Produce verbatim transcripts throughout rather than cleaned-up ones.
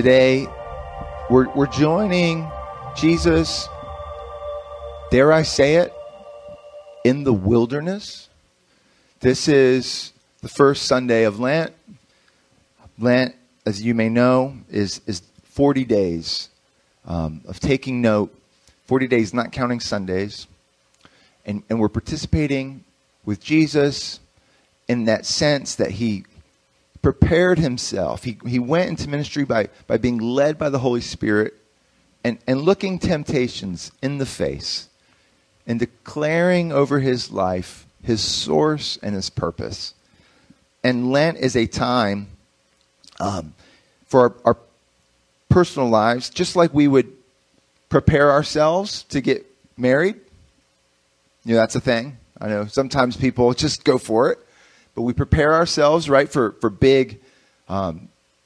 today we're, we're joining Jesus, dare I say it, in the wilderness. This is the first Sunday of Lent. Lent, as you may know, is, is forty days um, of taking note, forty days not counting Sundays. And, and we're participating with Jesus in that sense that he prepared himself. He, he went into ministry by, by being led by the Holy Spirit and, and looking temptations in the face and declaring over his life his source and his purpose. And Lent is a time um, for our, our personal lives, just like we would prepare ourselves to get married. You know, that's a thing. I know sometimes people just go for it. But we prepare ourselves, right, for, for big um,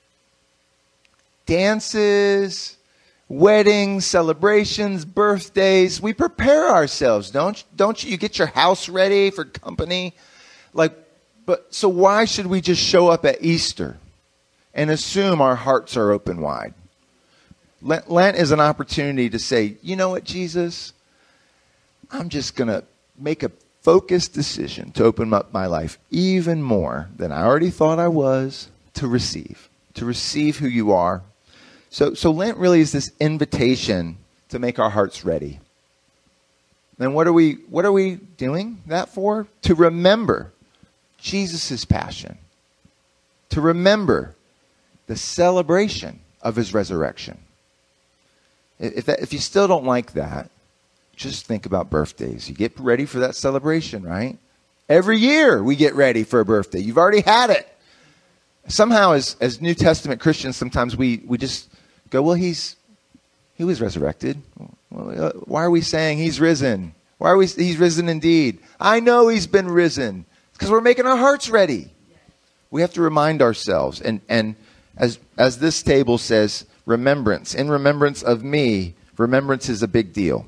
dances, weddings, celebrations, birthdays. We prepare ourselves, don't don't you? You get your house ready for company. Like, but so why should we just show up at Easter and assume our hearts are open wide? Lent, Lent is an opportunity to say, you know what, Jesus? I'm just going to make a focused decision to open up my life even more than I already thought I was to receive, to receive who you are. So, so Lent really is this invitation to make our hearts ready. And what are we, what are we doing that for? To remember Jesus' passion, to remember the celebration of his resurrection. If that, if you still don't like that, just think about birthdays. You get ready for that celebration, right? Every year we get ready for a birthday. You've already had it. Somehow as, as New Testament Christians, sometimes we, we just go, well, he's he was resurrected. Well, why are we saying he's risen? Why are we, he's risen indeed? I know he's been risen. It's because we're making our hearts ready. We have to remind ourselves. And, and as, as this table says, remembrance. In remembrance of me, remembrance is a big deal.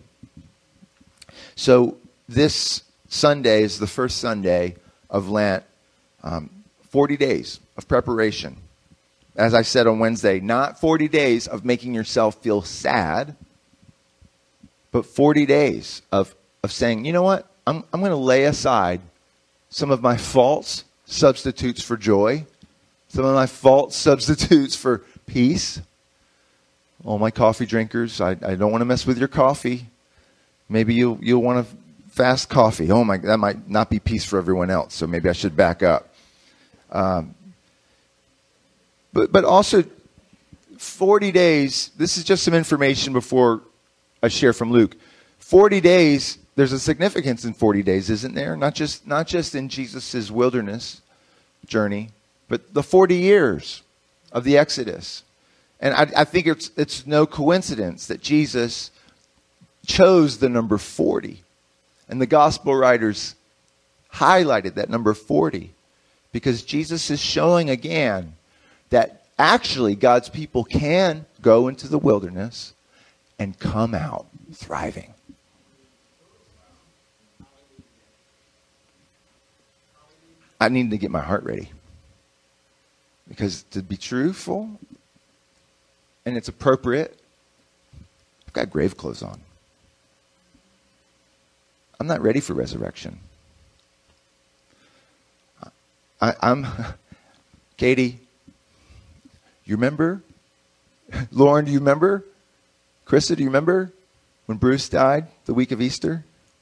So this Sunday is the first Sunday of Lent, um, forty days of preparation. As I said on Wednesday, not forty days of making yourself feel sad, but forty days of, of saying, you know what, I'm, I'm going to lay aside some of my false substitutes for joy, some of my false substitutes for peace. All my coffee drinkers, I, I don't want to mess with your coffee. Maybe you'll, you'll want to fast coffee. Oh my, that might not be peace for everyone else, so maybe I should back up. Um, but, but also, forty days, this is just some information before I share from Luke. forty days, there's a significance in forty days, isn't there? Not just, not just in Jesus' wilderness journey, but the forty years of the Exodus. And I, I think it's, it's no coincidence that Jesus chose the number forty. And the gospel writers highlighted that number forty because Jesus is showing again that actually God's people can go into the wilderness and come out thriving. I need to get my heart ready. Because to be truthful, and it's appropriate, I've got grave clothes on. I'm not ready for resurrection. I, I'm, Katie, you remember? Lauren, do you remember? Krista, do you remember when Bruce died the week of Easter?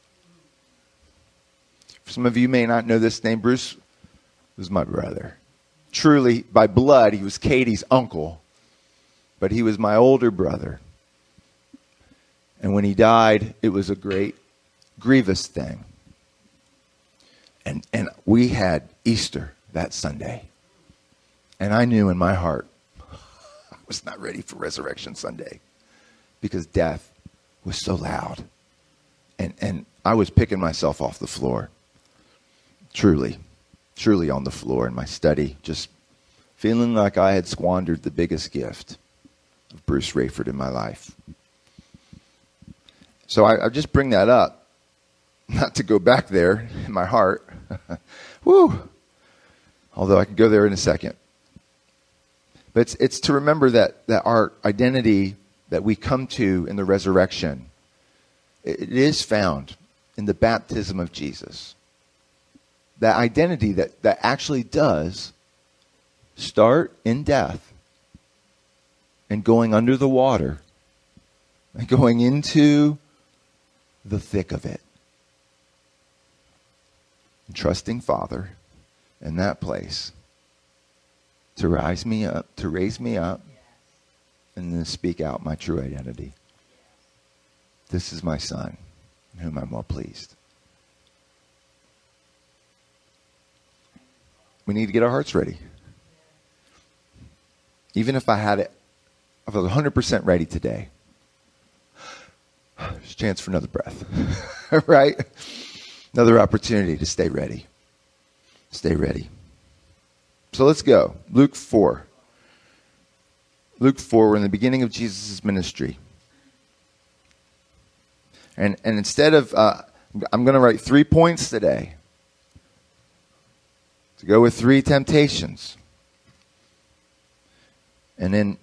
Some of you may not know this name. Bruce was my brother. Truly, by blood, he was Katie's uncle, but he was my older brother. And when he died, it was a great grievous thing. And and we had Easter that Sunday. And I knew in my heart I was not ready for Resurrection Sunday because death was so loud. And and I was picking myself off the floor. Truly, truly on the floor in my study, just feeling like I had squandered the biggest gift of Bruce Rayford in my life. So I, I just bring that up. Not to go back there in my heart. Woo. Although I can go there in a second. But it's, it's to remember that, that our identity that we come to in the resurrection, it, it is found in the baptism of Jesus. That identity that, that actually does start in death and going under the water and going into the thick of it. And trusting Father in that place to rise me up, to raise me up, and then speak out my true identity. This is my Son, in whom I'm well pleased. We need to get our hearts ready. Even if I had it, if I was one hundred percent ready today, there's a chance for another breath, right? Another opportunity to stay ready. Stay ready. So let's go. Luke four. Luke four, we're in the beginning of Jesus' ministry. And, and instead of, uh, I'm going to write three points today to go with three temptations. And in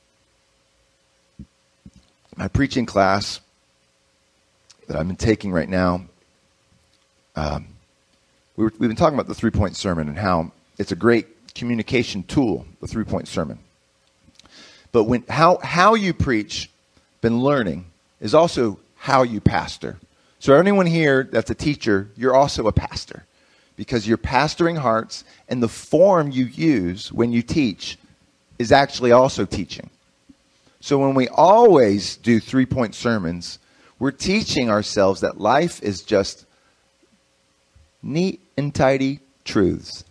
my preaching class that I've been taking right now, um, we were, we've been talking about the three-point sermon and how it's a great communication tool, the three-point sermon. But when how how you preach, been learning, is also how you pastor. So anyone here that's a teacher, you're also a pastor. Because you're pastoring hearts, and the form you use when you teach is actually also teaching. So when we always do three-point sermons, we're teaching ourselves that life is just neat and tidy truths.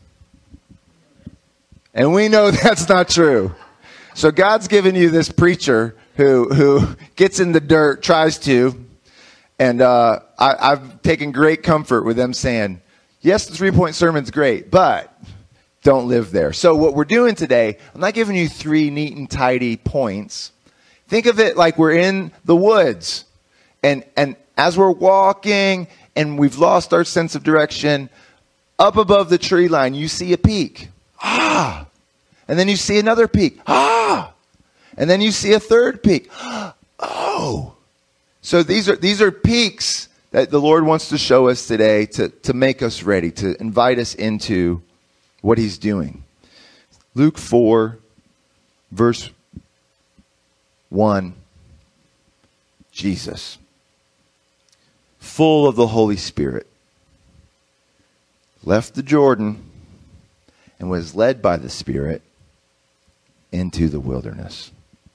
And we know that's not true. So God's given you this preacher who who gets in the dirt, tries to, and uh, I, I've taken great comfort with them saying, yes, the three-point sermon's great, but don't live there. So what we're doing today, I'm not giving you three neat and tidy points. Think of it like we're in the woods. And, and as we're walking and we've lost our sense of direction, up above the tree line, you see a peak. Ah! And then you see another peak. Ah! And then you see a third peak. Oh! So these are these are peaks that the Lord wants to show us today to, to make us ready, to invite us into what He's doing. Luke four, verse one. Jesus, full of the Holy Spirit, left the Jordan and was led by the Spirit into the wilderness,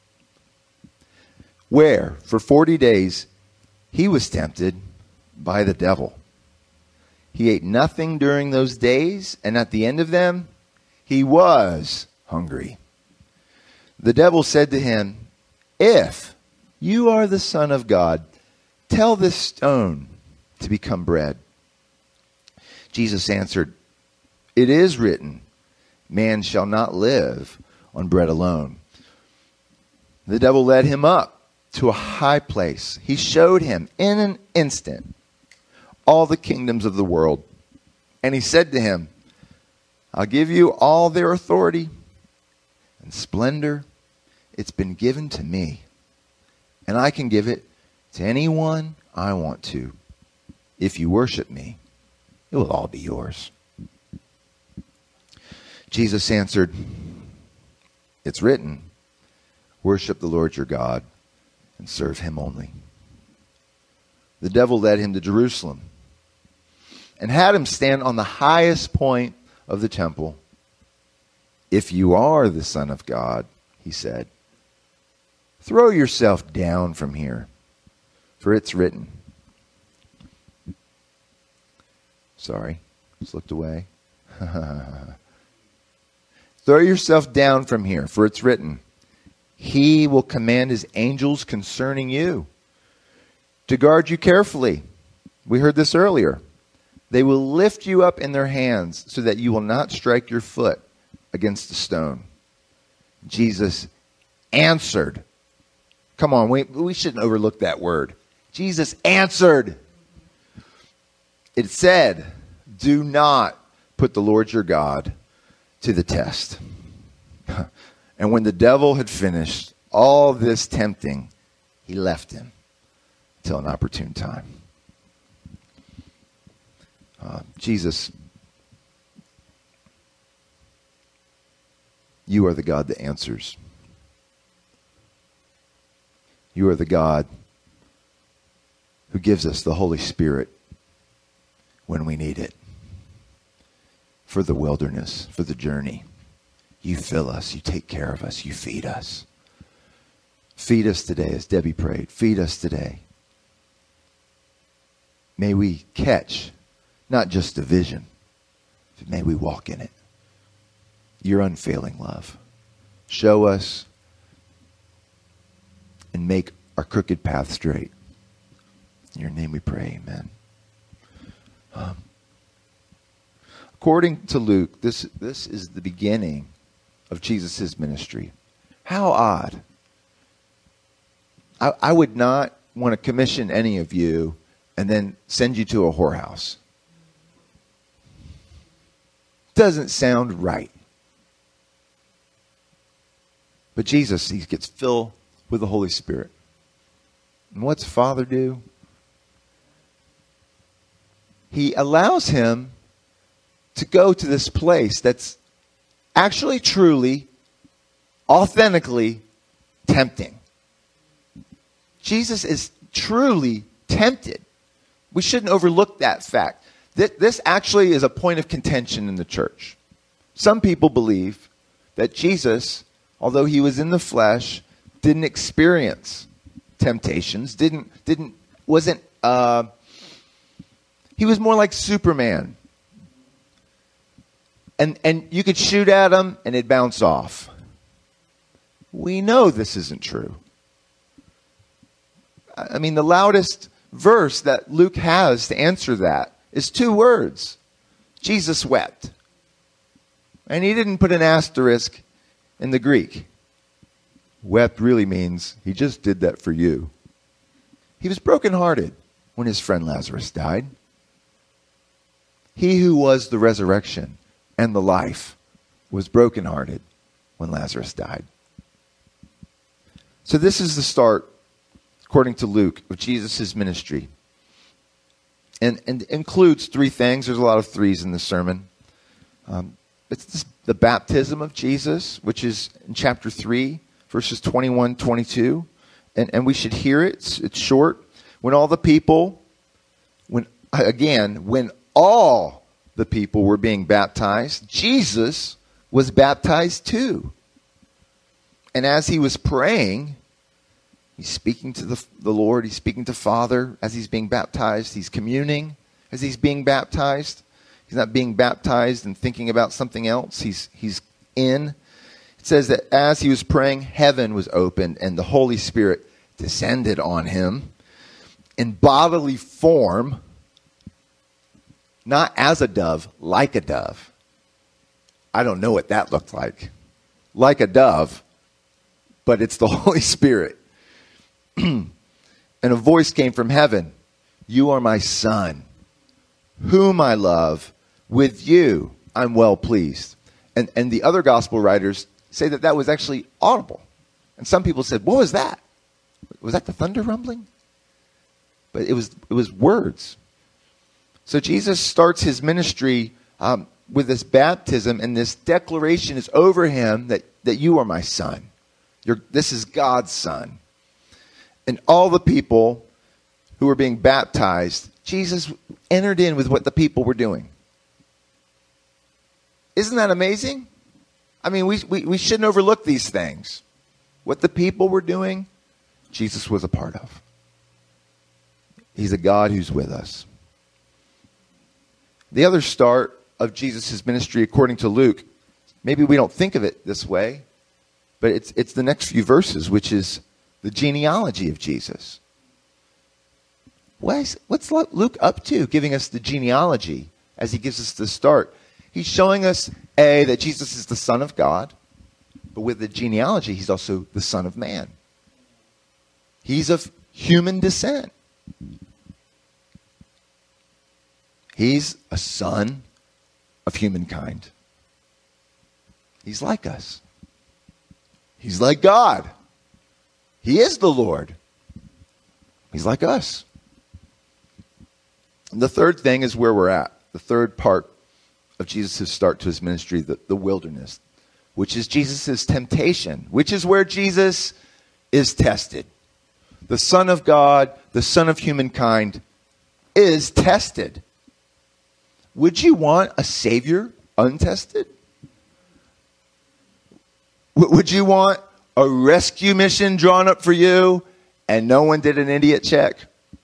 where for forty days he was tempted by the devil. He ate nothing during those days, and at the end of them, he was hungry. The devil said to him, "If you are the Son of God, tell this stone to become bread." Jesus answered, "It is written, man shall not live on bread alone." The devil led him up to a high place. He showed him in an instant all the kingdoms of the world. And he said to him, "I'll give you all their authority and splendor. It's been given to me, and I can give it to anyone I want to. If you worship me, it will all be yours." Jesus answered, "It's written, worship the Lord your God and serve him only." The devil led him to Jerusalem and had him stand on the highest point of the temple. "If you are the Son of God," he said, "throw yourself down from here, for it's written." Sorry, just looked away. "Throw yourself down from here, for it's written, he will command his angels concerning you to guard you carefully." We heard this earlier. "They will lift you up in their hands so that you will not strike your foot against a stone." Jesus answered. Come on, we, we shouldn't overlook that word. Jesus answered. It said, "Do not put the Lord your God to the test." And And when the devil had finished all this tempting, he left him till an opportune time. Uh, Jesus, you are the God that answers. You are the God who gives us the Holy Spirit when we need it. For the wilderness, for the journey. You fill us, you take care of us, you feed us. Feed us today, as Debbie prayed. Feed us today. May we catch not just a vision, but may we walk in it. Your unfailing love. Show us and make our crooked path straight. In your name we pray, amen. Um, according to Luke, this, this is the beginning of Jesus' ministry. How odd. I, I would not want to commission any of you and then send you to a whorehouse. Doesn't sound right. But Jesus, he gets filled with the Holy Spirit. And what's Father do? He allows him to go to this place that's actually, truly, authentically tempting. Jesus is truly tempted. We shouldn't overlook that fact. This actually is a point of contention in the church. Some people believe that Jesus, although he was in the flesh, didn't experience temptations, didn't, didn't, wasn't, uh, he was more like Superman. And, and you could shoot at him and it'd bounce off. We know this isn't true. I mean, the loudest verse that Luke has to answer that is two words. Jesus wept. And he didn't put an asterisk in the Greek. Wept really means he just did that for you. He was brokenhearted when his friend Lazarus died. He who was the resurrection and the life was brokenhearted when Lazarus died. So this is the start, according to Luke, of Jesus' ministry. And, and includes three things. There's a lot of threes in this sermon. Um, it's this, the baptism of Jesus, which is in chapter three, verses twenty-one, twenty-two. And, and we should hear it. It's, it's short. When all the people, when again, when all the people were being baptized, Jesus was baptized too. And as he was praying, he's speaking to the, the Lord. He's speaking to Father as he's being baptized. He's communing as he's being baptized. He's not being baptized and thinking about something else. He's, he's in. It says that as he was praying, heaven was opened and the Holy Spirit descended on him in bodily form, not as a dove, like a dove. I don't know what that looked like. Like a dove, but it's the Holy Spirit. And a voice came from heaven. You are my son, whom I love. With you, I'm well pleased. And, and the other gospel writers say that that was actually audible. And some people said, what was that? Was that the thunder rumbling? But it was, it was words. So Jesus starts his ministry um, with this baptism, and this declaration is over him that, that you are my son. You're, this is God's son. And all the people who were being baptized, Jesus entered in with what the people were doing. Isn't that amazing? I mean, we, we, we shouldn't overlook these things. What the people were doing, Jesus was a part of. He's a God who's with us. The other start of Jesus' ministry, according to Luke, maybe we don't think of it this way, but it's it's the next few verses, which is the genealogy of Jesus. What is, what's Luke up to, giving us the genealogy as he gives us the start? He's showing us, A, that Jesus is the Son of God, but with the genealogy, he's also the Son of Man. He's of human descent. He's a son of humankind. He's like us. He's like God. He is the Lord. He's like us. And the third thing is where we're at. The third part of Jesus' start to his ministry, the, the wilderness, which is Jesus' temptation, which is where Jesus is tested. The Son of God, the Son of humankind, is tested. Would you want a Savior untested? W- would you want a rescue mission drawn up for you and no one did an idiot check?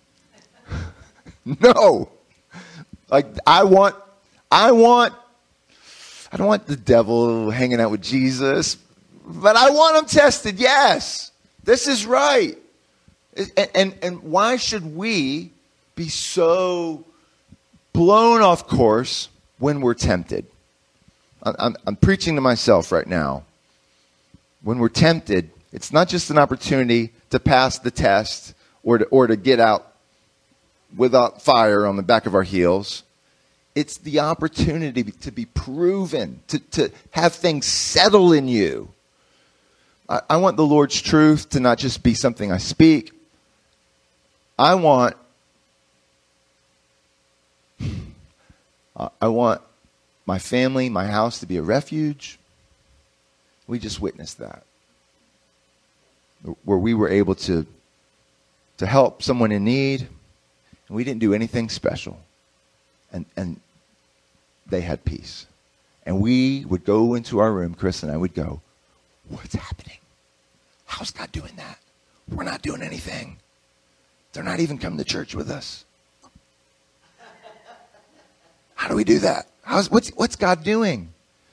No. Like, I want, I want, I don't want the devil hanging out with Jesus, but I want him tested. Yes, this is right. And, and, and why should we be so blown off course when we're tempted? I'm, I'm preaching to myself right now. When we're tempted, it's not just an opportunity to pass the test or to, or to get out without fire on the back of our heels. It's the opportunity to be proven, to, to have things settle in you. I, I want the Lord's truth to not just be something I speak. I want, I want my family, my house to be a refuge. We just witnessed that, where we were able to, to help someone in need, and we didn't do anything special, and and they had peace. And we would go into our room, Chris and I would go, what's happening? How's God doing that? We're not doing anything. They're not even coming to church with us. How do we do that? How's, what's, what's God doing?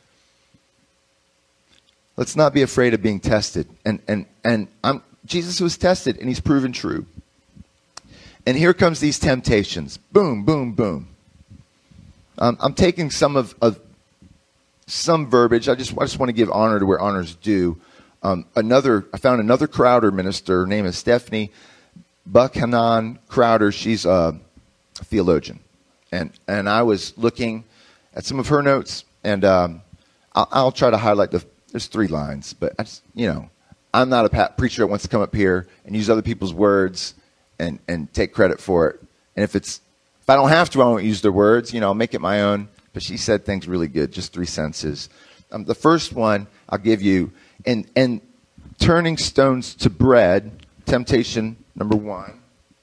Let's not be afraid of being tested. And and and I'm, Jesus was tested, and he's proven true. And here comes these temptations. Boom, boom, boom. Um, I'm taking some of, of some verbiage. I just I just want to give honor to where honor's due. Um, another I found another Crowder minister. Her name is Stephanie Buckhannon Crowder. She's a theologian, and and I was looking at some of her notes, and um, I'll, I'll try to highlight the. There's three lines, but I just, you know, I'm not a pa- preacher that wants to come up here and use other people's words and, and take credit for it. And if it's if I don't have to, I won't use their words. You know, I'll make it my own. But she said things really good, just three sentences. Um, the first one I'll give you, and and turning stones to bread, temptation number one.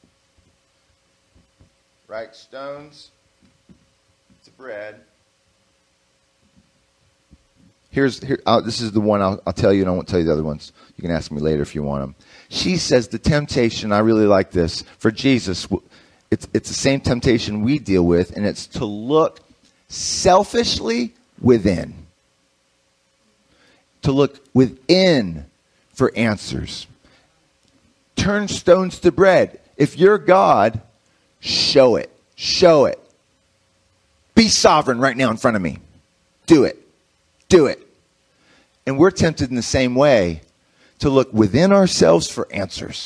Right, stones to bread. Here's here. Uh, this is the one I'll, I'll tell you, and I won't tell you the other ones. You can ask me later if you want them. She says the temptation. I really like this for Jesus. It's it's the same temptation we deal with, and it's to look selfishly within. To look within for answers. Turn stones to bread. If you're God, show it. Show it. Be sovereign right now in front of me. Do it. Do it. And we're tempted in the same way to look within ourselves for answers.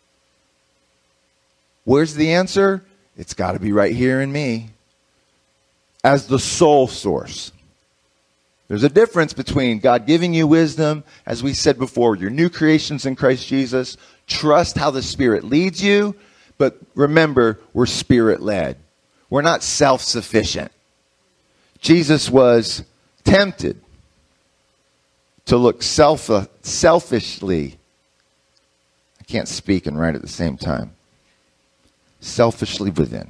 Where's the answer? It's got to be right here in me as the sole source. There's a difference between God giving you wisdom, as we said before, your new creations in Christ Jesus. Trust how the Spirit leads you, but remember, we're Spirit-led. We're not self-sufficient. Jesus was tempted to look self, uh, selfishly. I can't speak and write at the same time. Selfishly within.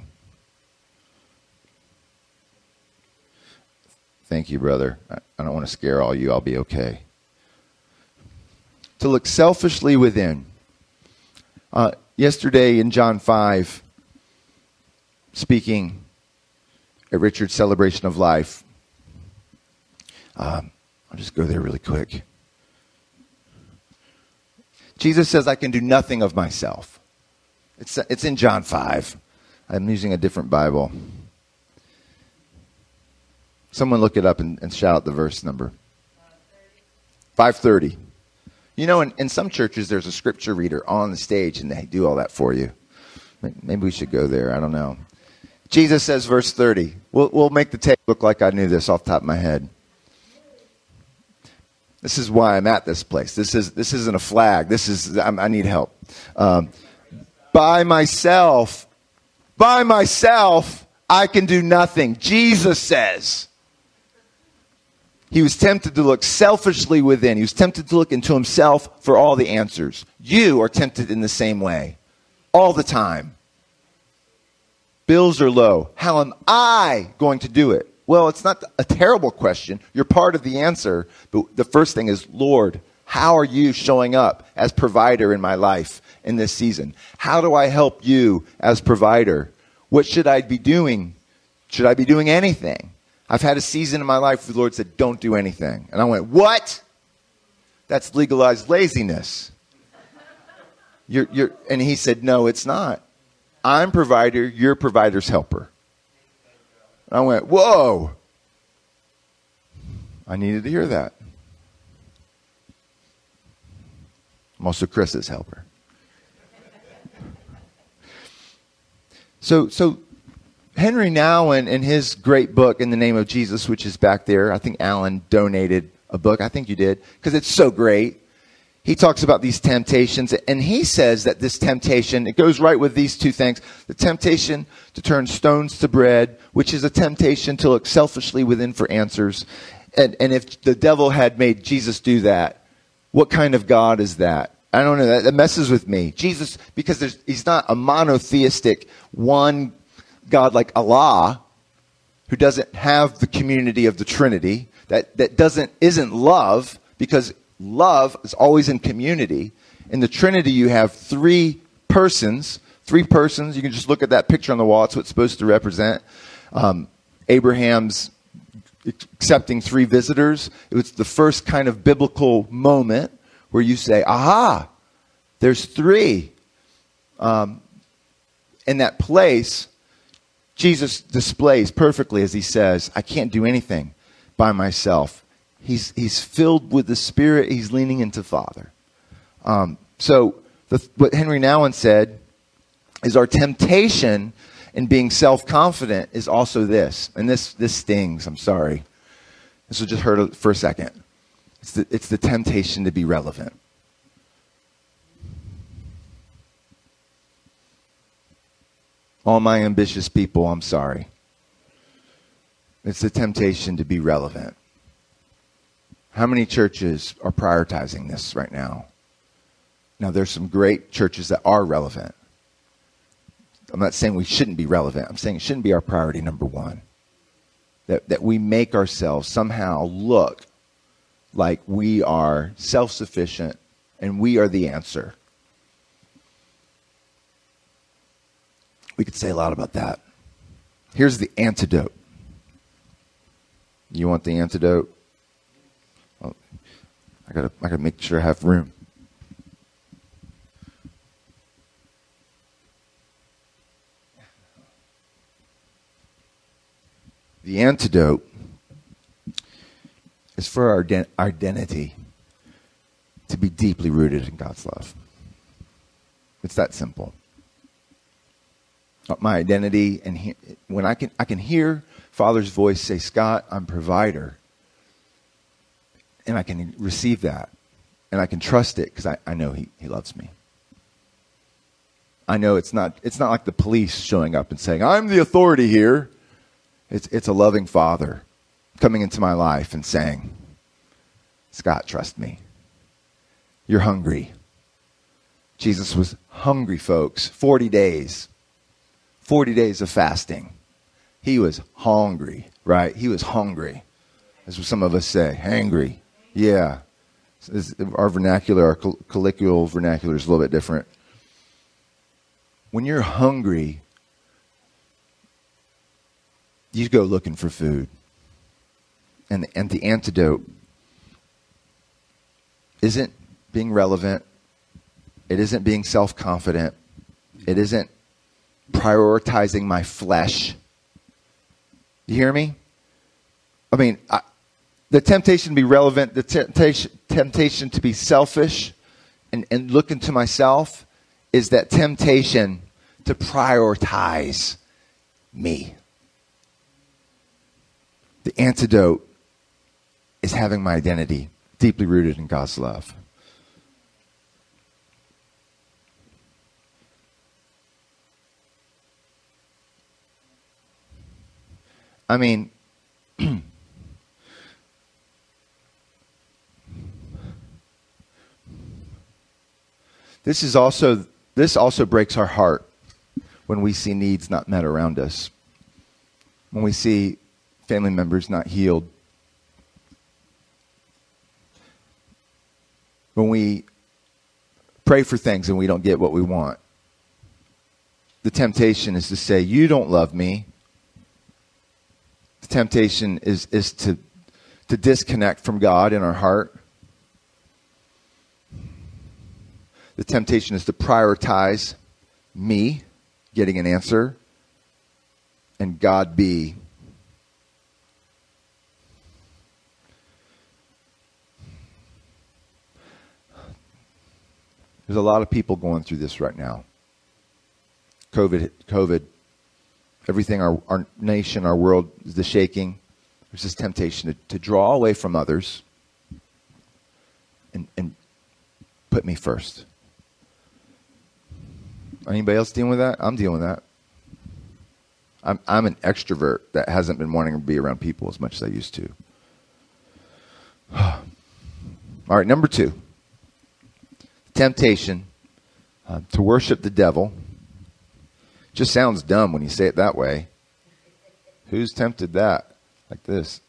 Thank you, brother. I, I don't want to scare all you. I'll be okay. To look selfishly within. Uh, yesterday in John five, speaking at Richard's Celebration of Life, um, I'll just go there really quick. Jesus says, I can do nothing of myself. It's, it's in John five. I'm using a different Bible. Someone look it up and, and shout out the verse number. five thirty. You know, in, in some churches, there's a scripture reader on the stage, and they do all that for you. Maybe we should go there. I don't know. Jesus says, verse thirty. We'll, we'll make the tape look like I knew this off the top of my head. This is why I'm at this place. This is this isn't a flag. This is I'm, I need help. Um, by myself, by myself, I can do nothing. Jesus says. He was tempted to look selfishly within. He was tempted to look into himself for all the answers. You are tempted in the same way, all the time. Bills are low. How am I going to do it? Well, it's not a terrible question. You're part of the answer. But the first thing is, Lord, how are you showing up as provider in my life in this season? How do I help you as provider? What should I be doing? Should I be doing anything? I've had a season in my life where the Lord said, don't do anything. And I went, what? That's legalized laziness. You're, you're, and he said, no, it's not. I'm provider, you're provider's helper. And I went, whoa. I needed to hear that. I'm also Chris's helper. So, so Henry Nouwen, in his great book, In the Name of Jesus, which is back there, I think Alan donated a book. I think you did, because it's so great. He talks about these temptations, and he says that this temptation, it goes right with these two things. The temptation to turn stones to bread, which is a temptation to look selfishly within for answers. And, and if the devil had made Jesus do that, what kind of God is that? I don't know. That, that messes with me. Jesus, because there's, he's not a monotheistic one God like Allah, who doesn't have the community of the Trinity, that, that doesn't isn't love, because love is always in community. In the Trinity, you have three persons, three persons. You can just look at that picture on the wall. It's what it's supposed to represent. Um, Abraham's accepting three visitors. It was the first kind of biblical moment where you say, aha, there's three. Um, in that place, Jesus displays perfectly, as he says, I can't do anything by myself. He's he's filled with the Spirit. He's leaning into Father. Um, so the, what Henry Nouwen said is our temptation in being self-confident is also this. And this this stings. I'm sorry. This will just hurt for a second. It's the, it's the temptation to be relevant. All my ambitious people, I'm sorry. It's the temptation to be relevant. How many churches are prioritizing this right now? Now, there's some great churches that are relevant. I'm not saying we shouldn't be relevant. I'm saying it shouldn't be our priority number one. That, that we make ourselves somehow look like we are self-sufficient and we are the answer. We could say a lot about that. Here's the antidote. You want the antidote? Well, I gotta, I gotta make sure I have room. The antidote is for our ident- identity to be deeply rooted in God's love. It's that simple. My identity, and he, when I can, I can hear Father's voice say, "Scott, I'm provider," and I can receive that, and I can trust it because I, I know he, he loves me. I know it's not it's not like the police showing up and saying, "I'm the authority here." It's it's a loving Father coming into my life and saying, "Scott, trust me. You're hungry." Jesus was hungry, folks. Forty days. Forty days of fasting. He was hungry, right? He was hungry. That's what some of us say. Hangry. Yeah. Our vernacular, our colloquial vernacular is a little bit different. When you're hungry, you go looking for food. And the, and the antidote isn't being relevant. It isn't being self-confident. It isn't prioritizing my flesh. You hear me? I mean, I, the temptation to be relevant, the temptation, temptation to be selfish and, and look into myself is that temptation to prioritize me. The antidote is having my identity deeply rooted in God's love. I mean, this is also this also breaks our heart when we see needs not met around us, when we see family members not healed, when we pray for things and we don't get what we want. The temptation is to say, "You don't love me." The temptation is, is to, to disconnect from God in our heart. The temptation is to prioritize me getting an answer and God be. There's a lot of people going through this right now. COVID, COVID. Everything, our, our nation, our world is the shaking. There's this temptation to, to draw away from others and, and put me first. Anybody else dealing with that? I'm dealing with that. I'm, I'm an extrovert that hasn't been wanting to be around people as much as I used to. All right, number two. Temptation uh, to worship the devil. Just sounds dumb when you say it that way. Who's tempted that? Like this.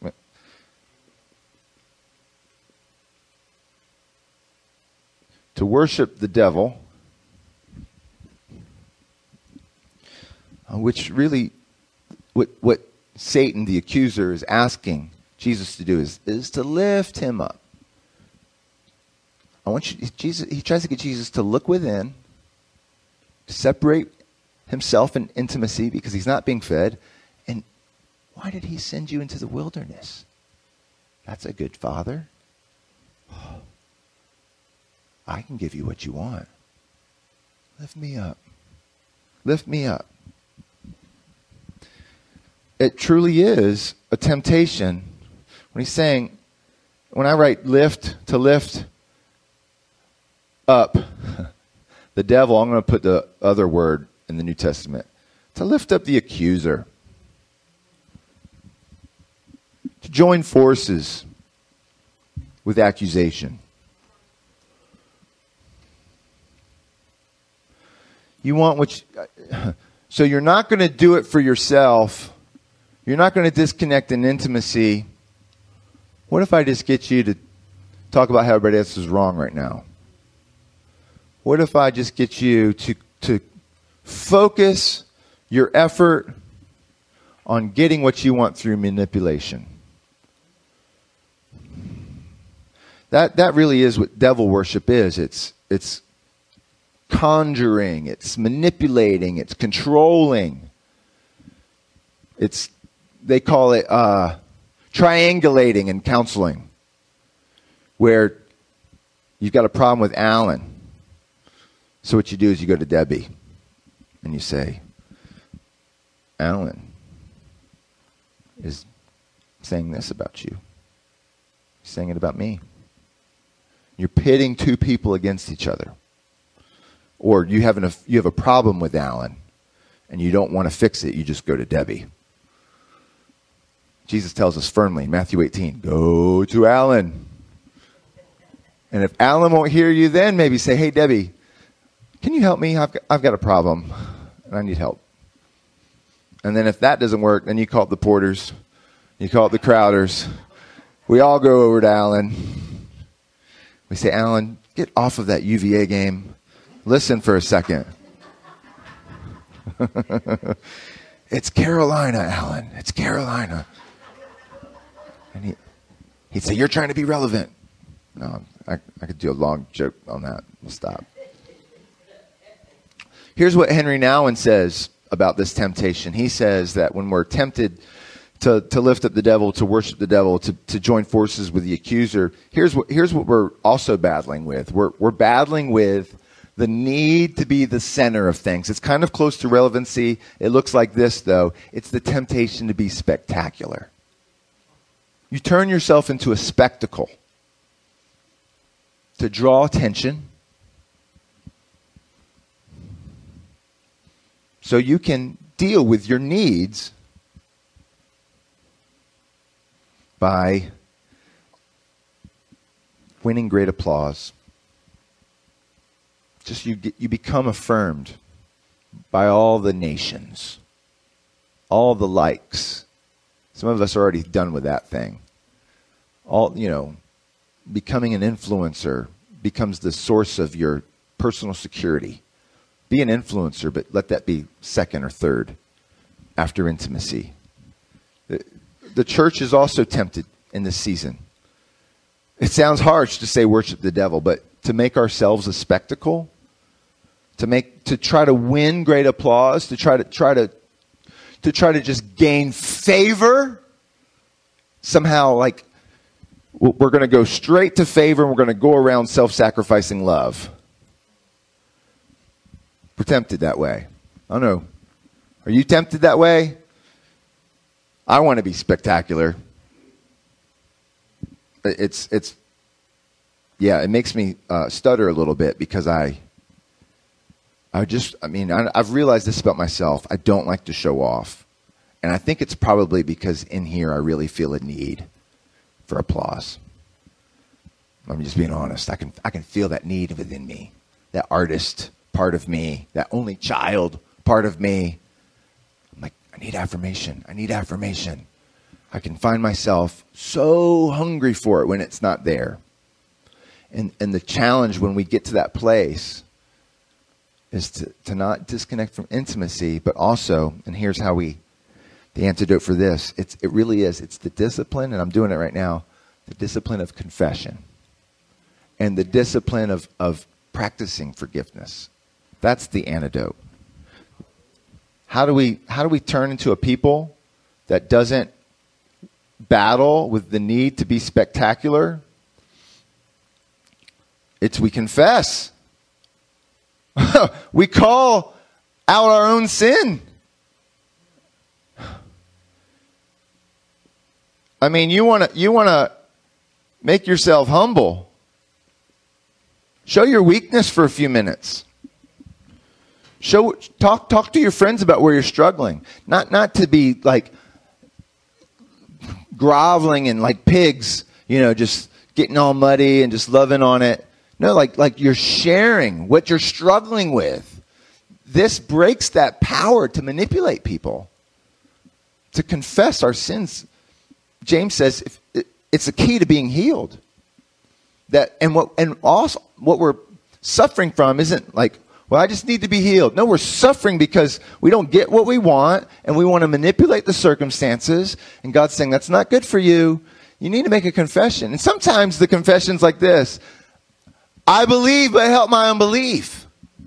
To worship the devil, uh, which really, what, what Satan, the accuser, is asking Jesus to do is, is to lift him up. I want you, Jesus, he tries to get Jesus to look within, to separate himself in intimacy because he's not being fed. And why did he send you into the wilderness? That's a good father. I can give you what you want. Lift me up. Lift me up. It truly is a temptation. When he's saying, when I write lift, to lift up the devil, I'm going to put the other word in the New Testament. To lift up the accuser. To join forces with accusation. You want what you, so you're not going to do it for yourself. You're not going to disconnect in intimacy. What if I just get you to talk about how everybody else is wrong right now? What if I just get you to, to focus your effort on getting what you want through manipulation? That that really is what devil worship is. It's it's conjuring, it's manipulating, it's controlling. It's they call it uh, triangulating in counseling, where you've got a problem with Alan. So what you do is you go to Debbie and you say, Alan is saying this about you. He's saying it about me. You're pitting two people against each other. Or you have, an, you have a problem with Alan and you don't want to fix it. You just go to Debbie. Jesus tells us firmly in Matthew eighteen, go to Alan. And if Alan won't hear you, then maybe say, hey, Debbie, can you help me? I've got, I've got a problem and I need help. And then if that doesn't work, then you call up the Porters. You call up the Crowders. We all go over to Alan. We say, Alan, get off of that U V A game. Listen for a second. It's Carolina, Alan. It's Carolina. And he, he'd say, you're trying to be relevant. No, I, I could do a long joke on that. We'll stop. Here's what Henry Nouwen says about this temptation. He says that when we're tempted to, to lift up the devil, to worship the devil, to, to join forces with the accuser, here's what, here's what we're also battling with. We're, we're battling with the need to be the center of things. It's kind of close to relevancy. It looks like this, though. It's the temptation to be spectacular. You turn yourself into a spectacle. to draw attention so you can deal with your needs by winning great applause. Just you get, you become affirmed by all the nations, all the likes. Some of us are already done with that thing. All, you know, becoming an influencer becomes the source of your personal security. Be an influencer, but let that be second or third after intimacy. The, the church is also tempted in this season. It sounds harsh to say worship the devil, but to make ourselves a spectacle, to make to try to win great applause, to try to try to to try to just gain favor, somehow like we're going to go straight to favor and we're going to go around self-sacrificing love. We're tempted that way. I don't know. Are you tempted that way? I want to be spectacular. It's, it's, yeah, it makes me uh, stutter a little bit because I, I just, I mean, I, I've realized this about myself. I don't like to show off. And I think it's probably because in here I really feel a need for applause. I'm just being honest. I can, I can feel that need within me, that artist part of me, that only child part of me. I'm like, I need affirmation. I need affirmation. I can find myself so hungry for it when it's not there. And and the challenge when we get to that place is to, to not disconnect from intimacy, but also, and here's how we, the antidote for this, it's it really is, it's the discipline, and I'm doing it right now, the discipline of confession. And the discipline of, of practicing forgiveness. That's the antidote. How do we how do we turn into a people that doesn't battle with the need to be spectacular? It's we confess. We call out our own sin. I mean, you want to you want to make yourself humble. Show your weakness for a few minutes. Show talk talk to your friends about where you're struggling. Not not to be like groveling and like pigs, you know, just getting all muddy and just loving on it. No, like like you're sharing what you're struggling with. This breaks that power to manipulate people. To confess our sins. James says if, it, it's a key to being healed. That and what and also what we're suffering from isn't like, well, I just need to be healed. No, we're suffering because we don't get what we want and we want to manipulate the circumstances. And God's saying, that's not good for you. You need to make a confession. And sometimes the confession's like this. I believe, but help my unbelief.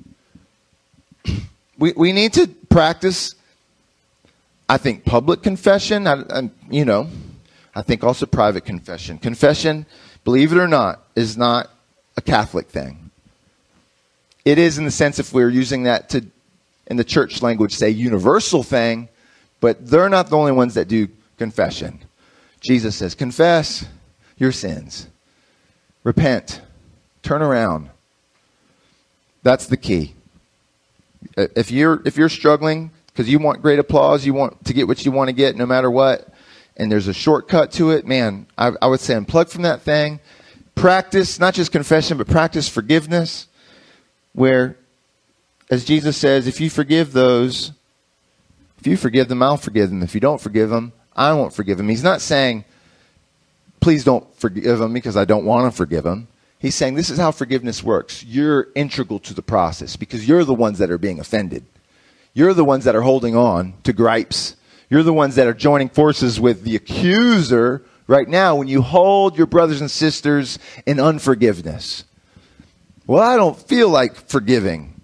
We we need to practice, I think, public confession. I, I, you know, I think also private confession. Confession, believe it or not, is not a Catholic thing. It is in the sense if we're using that to, in the church language, say universal thing, but they're not the only ones that do confession. Jesus says, confess your sins. Repent. Turn around. That's the key. If you're if you're struggling because you want great applause, you want to get what you want to get no matter what, and there's a shortcut to it, man, I, I would say unplug from that thing. Practice, not just confession, but practice forgiveness. Where, as Jesus says, if you forgive those, if you forgive them, I'll forgive them. If you don't forgive them, I won't forgive them. He's not saying, please don't forgive them because I don't want to forgive them. He's saying this is how forgiveness works. You're integral to the process because you're the ones that are being offended. You're the ones that are holding on to gripes. You're the ones that are joining forces with the accuser right now when you hold your brothers and sisters in unforgiveness. Well, I don't feel like forgiving.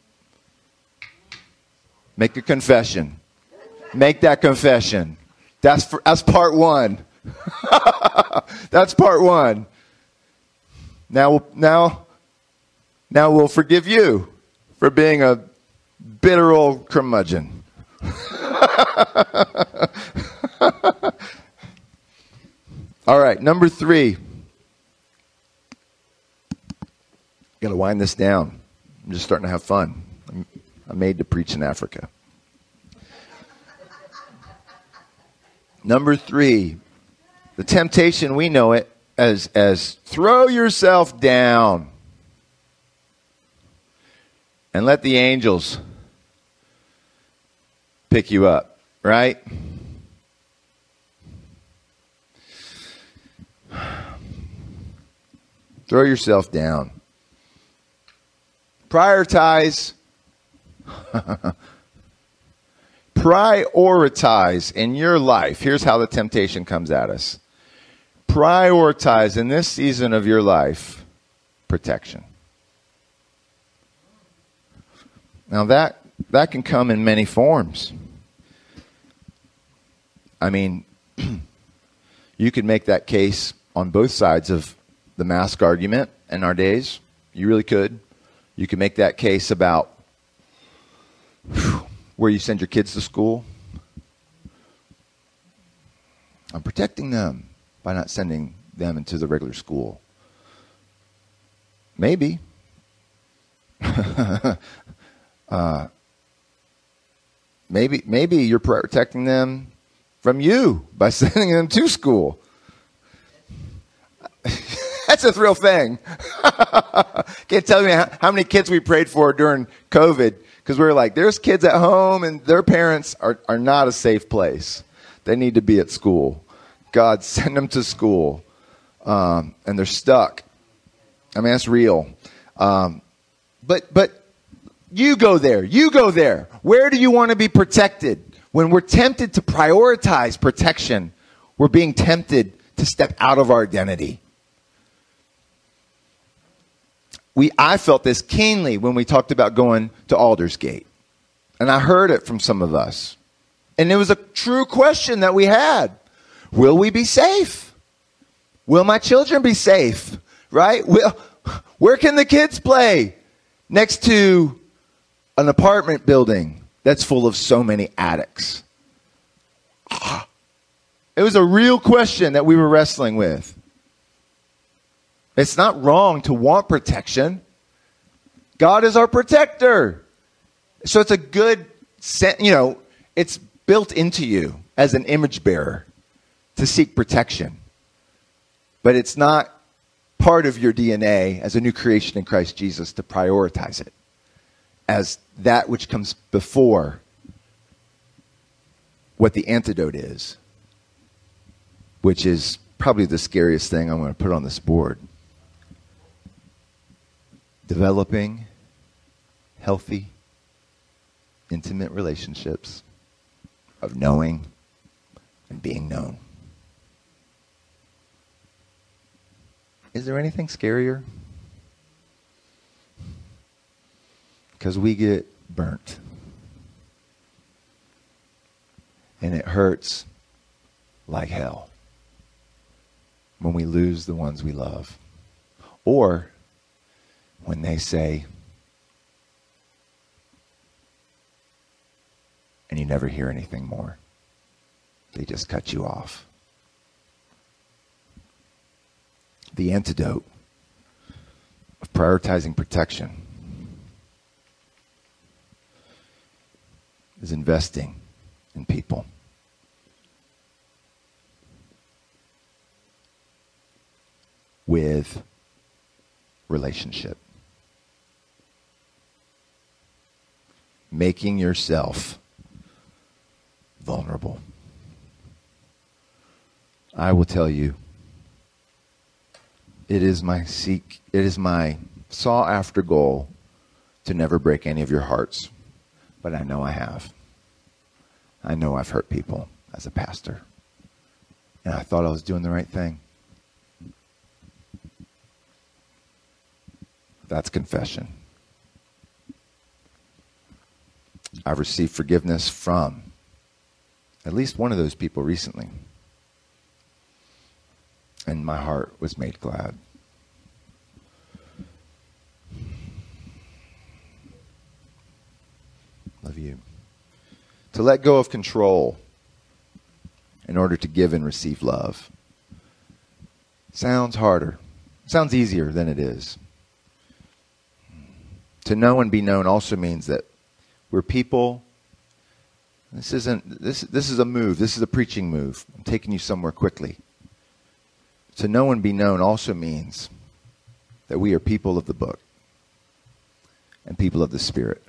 Make a confession. Make that confession. That's for, that's part one. That's part one. Now, now, now we'll forgive you for being a bitter old curmudgeon. All right, number three. Got to wind this down. I'm just starting to have fun. I'm, I'm made to preach in Africa. Number three, the temptation, we know it as, as throw yourself down and let the angels pick you up, right? Throw yourself down. Prioritize. Prioritize in your life. Here's how the temptation comes at us. Prioritize in this season of your life protection. Now that that can come in many forms. I mean, you could make that case on both sides of the mask argument in our days. You really could. You could make that case about whew, where you send your kids to school. I'm protecting them by not sending them into the regular school. Maybe. uh, maybe maybe you're protecting them from you by sending them to school. That's a real thing. Can't tell me how, how many kids we prayed for during COVID because we were like, there's kids at home and their parents are, are not a safe place. They need to be at school. God, send them to school. Um, and they're stuck. I mean, that's real. Um, but but you go there. You go there. Where do you want to be protected? When we're tempted to prioritize protection, we're being tempted to step out of our identity. We, I felt this keenly when we talked about going to Aldersgate. And I heard it from some of us. And it was a true question that we had. Will we be safe? Will my children be safe? Right? Will, where can the kids play? Next to an apartment building that's full of so many addicts. It was a real question that we were wrestling with. It's not wrong to want protection. God is our protector. So it's a good, you know, it's built into you as an image bearer to seek protection. But it's not part of your D N A as a new creation in Christ Jesus to prioritize it as that which comes before what the antidote is, which is probably the scariest thing I'm going to put on this board. Developing healthy, intimate relationships of knowing and being known. Is there anything scarier? Because we get burnt. And it hurts like hell when we lose the ones we love. Or when they say, and you never hear anything more. They just cut you off. The antidote of prioritizing protection is investing in people. With relationship. Making yourself vulnerable. I will tell you, it is my seek, it is my sought after goal to never break any of your hearts. But I know I have. I know I've hurt people as a pastor. And I thought I was doing the right thing. That's confession. I've received forgiveness from at least one of those people recently. And my heart was made glad. Love you. To let go of control in order to give and receive love. Sounds harder. Sounds easier than it is. To know and be known also means that we're people. This isn't, this, this is a move. This is a preaching move. I'm taking you somewhere quickly. To know and be known also means that we are people of the book and people of the Spirit.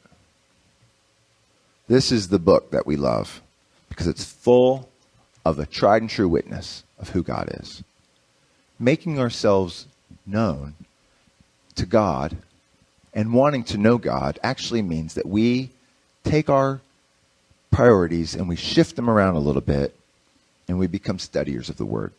This is the book that we love because it's full of a tried and true witness of who God is. Making ourselves known to God and wanting to know God actually means that we take our priorities and we shift them around a little bit and we become studiers of the Word.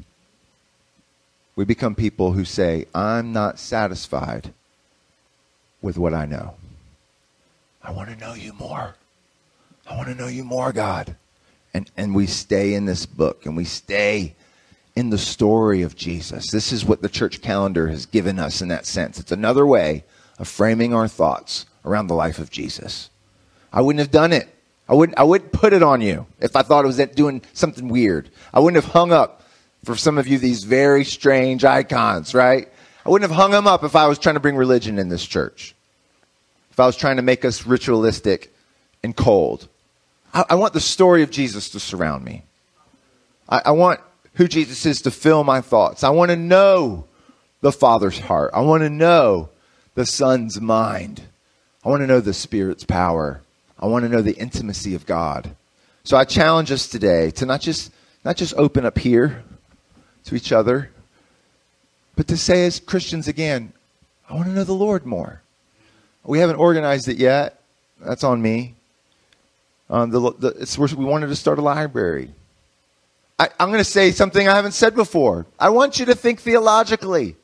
We become people who say, I'm not satisfied with what I know. I want to know you more. I want to know you more, God. And and we stay in this book and we stay in the story of Jesus. This is what the church calendar has given us in that sense. It's another way of framing our thoughts around the life of Jesus. I wouldn't have done it. I wouldn't I wouldn't put it on you if I thought it was doing something weird. I wouldn't have hung up for some of you these very strange icons, right? I wouldn't have hung them up if I was trying to bring religion in this church. If I was trying to make us ritualistic and cold. I, I want the story of Jesus to surround me. I, I want who Jesus is to fill my thoughts. I want to know the Father's heart. I want to know the Son's mind. I want to know the Spirit's power. I want to know the intimacy of God. So I challenge us today to not just not just open up here to each other, but to say as Christians again, I want to know the Lord more. We haven't organized it yet. That's on me. Um, the, the, it's, we wanted to start a library. I, I'm going to say something I haven't said before. I want you to think theologically.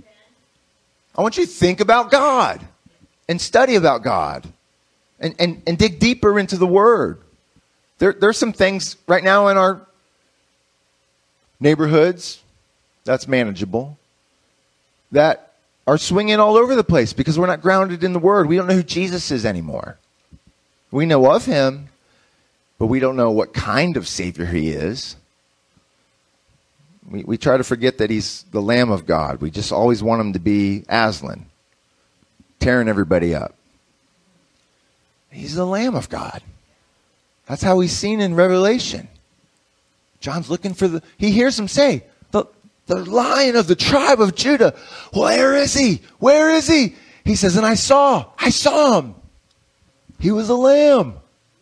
I want you to think about God and study about God and, and, and dig deeper into the Word. There, there's some things right now in our neighborhoods that's manageable, that are swinging all over the place because we're not grounded in the Word. We don't know who Jesus is anymore. We know of Him, but we don't know what kind of Savior He is. We, we try to forget that He's the Lamb of God. We just always want Him to be Aslan, tearing everybody up. He's the Lamb of God. That's how He's seen in Revelation. John's looking for the, he hears Him say, the, the Lion of the tribe of Judah. Where is He? Where is He? He says, and I saw, I saw Him. He was a lamb.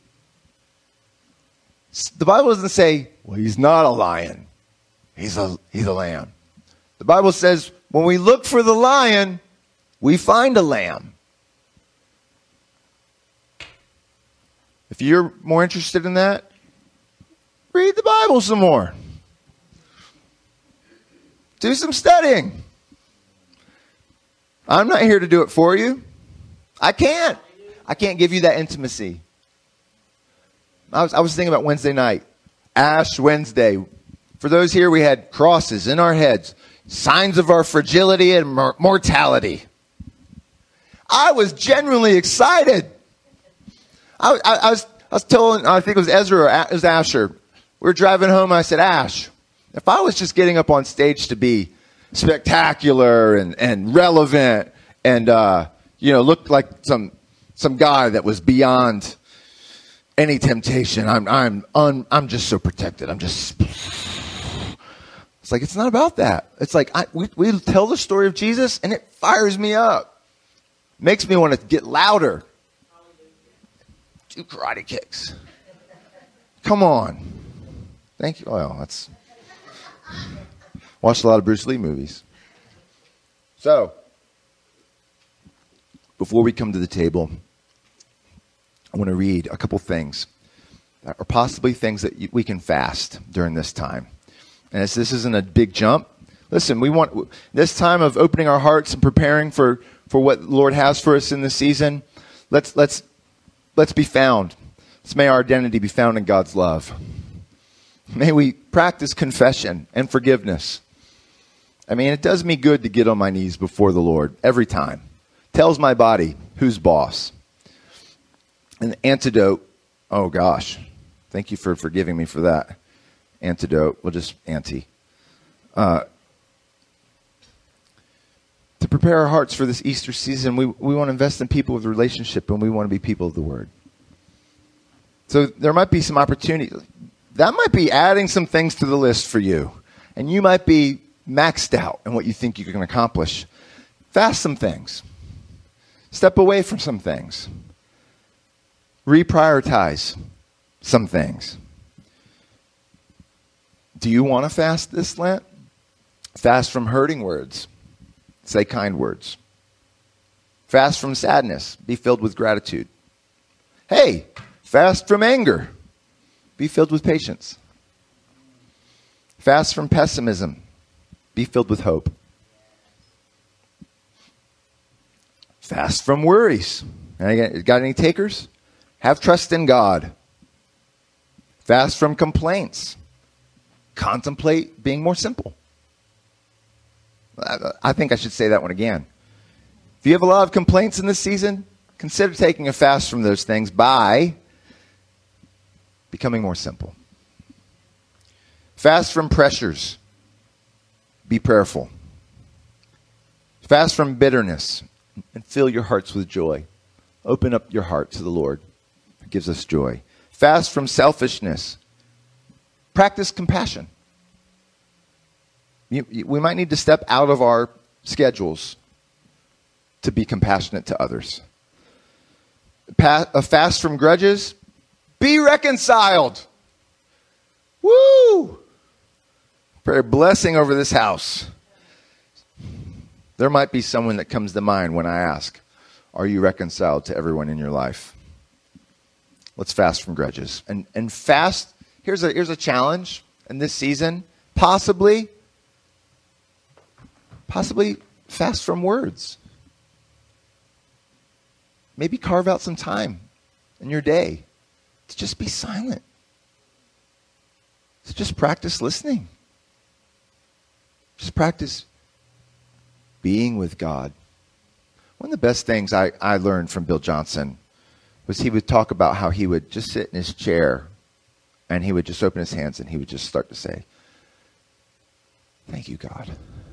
The Bible doesn't say, well, He's not a lion. He's a, he's a lamb. The Bible says, when we look for the lion, we find a lamb. If you're more interested in that, read the Bible some more. Do some studying. I'm not here to do it for you. I can't. I can't give you that intimacy. I was, I was thinking about Wednesday night. Ash Wednesday. For those here, we had crosses in our heads. Signs of our fragility and mor- mortality. I was genuinely excited. I, I, I was I was telling, I think it was Ezra or it was Asher. We were driving home and I said, Ash, if I was just getting up on stage to be spectacular and, and relevant and, uh, you know, look like some some guy that was beyond any temptation, I'm I'm un, I'm just so protected. I'm just, it's like, it's not about that. It's like, I, we, we tell the story of Jesus and it fires me up. Makes me want to get louder. Do karate kicks. Come on. Thank you. Well, that's watched a lot of Bruce Lee movies. So, before we come to the table, I want to read a couple things, or possibly things that we can fast during this time. And as this isn't a big jump, listen, we want this time of opening our hearts and preparing for, for what the Lord has for us in this season. Let's let's let's be found. Let's may our identity be found in God's love. May we practice confession and forgiveness. I mean, it does me good to get on my knees before the Lord every time. Tells my body who's boss. An antidote. Oh gosh, thank you for forgiving me for that. Antidote. We'll just anti. Uh, to prepare our hearts for this Easter season, we, we want to invest in people with relationship, and we want to be people of the Word. So there might be some opportunity. That might be adding some things to the list for you. And you might be maxed out in what you think you can accomplish. Fast some things. Step away from some things. Reprioritize some things. Do you want to fast this Lent? Fast from hurting words. Say kind words. Fast from sadness. Be filled with gratitude. Hey, fast from anger. Be filled with patience. Fast from pessimism. Be filled with hope. Fast from worries. Got any takers? Have trust in God. Fast from complaints. Contemplate being more simple. I think I should say that one again. If you have a lot of complaints in this season, consider taking a fast from those things by becoming more simple. Fast from pressures. Be prayerful. Fast from bitterness and fill your hearts with joy. Open up your heart to the Lord who gives us joy. Fast from selfishness. Practice compassion. You, you, we might need to step out of our schedules to be compassionate to others. Pa- a fast from grudges. Be reconciled. Woo! Pray a blessing over this house. There might be someone that comes to mind when I ask, are you reconciled to everyone in your life? Let's fast from grudges. And and fast, here's a here's a challenge in this season. Possibly, possibly fast from words. Maybe carve out some time in your day to just be silent. To just practice listening. Just practice being with God. One of the best things I, I learned from Bill Johnson was he would talk about how he would just sit in his chair and he would just open his hands and he would just start to say, thank you, God.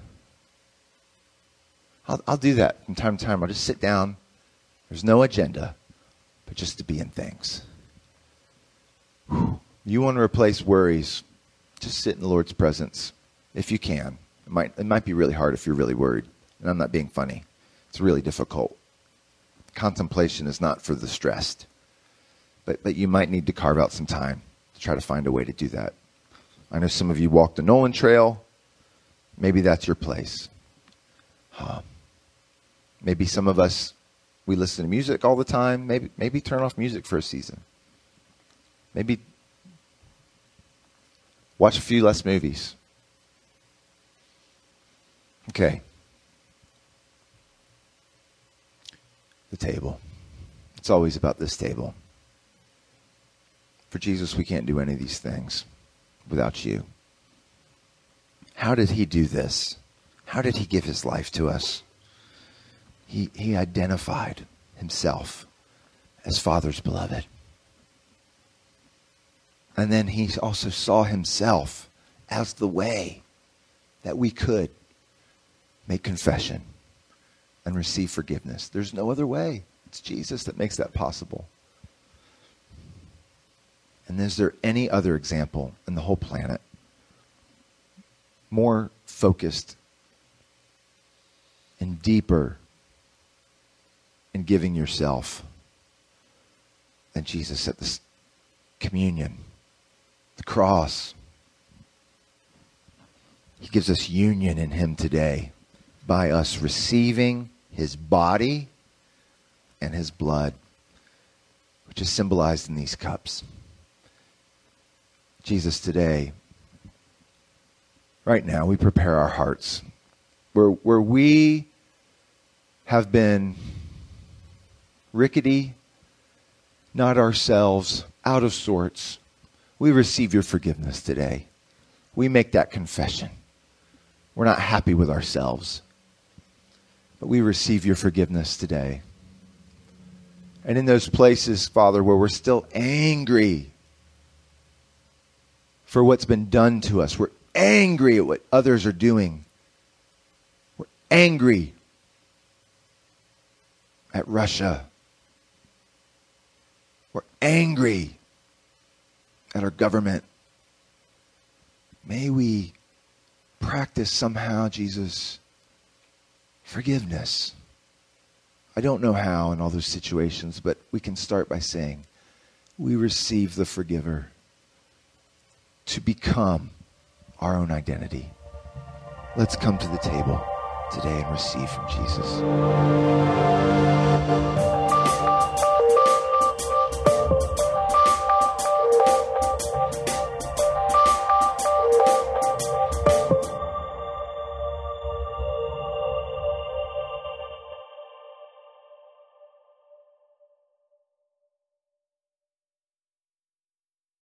I'll, I'll do that from time to time. I'll just sit down. There's no agenda, but just to be in things. Whew. You want to replace worries, just sit in the Lord's presence if you can. It might, it might be really hard if you're really worried. And I'm not being funny. It's really difficult. Contemplation is not for the stressed. But, but you might need to carve out some time to try to find a way to do that. I know some of you walk the Nolan Trail. Maybe that's your place. Huh. Maybe some of us, we listen to music all the time. Maybe, maybe turn off music for a season. Maybe watch a few less movies. Okay. The table. It's always about this table. For Jesus, we can't do any of these things without you. How did he do this? How did he give his life to us? He, he identified himself as Father's beloved. And then he also saw himself as the way that we could make confession and receive forgiveness. There's no other way. It's Jesus that makes that possible. And is there any other example in the whole planet more focused and deeper in giving yourself than Jesus at this communion, the cross? He gives us union in him today by us receiving his body and his blood, which is symbolized in these cups. Jesus, today, right now, we prepare our hearts where, where we have been rickety, not ourselves, out of sorts. We receive your forgiveness today. We make that confession. We're not happy with ourselves, but we receive your forgiveness today. And in those places, Father, where we're still angry for what's been done to us, we're angry at what others are doing. We're angry at Russia. We're angry at our government. May we practice somehow, Jesus, forgiveness. I don't know how in all those situations, but we can start by saying, we receive the forgiver to become our own identity. Let's come to the table today and receive from Jesus.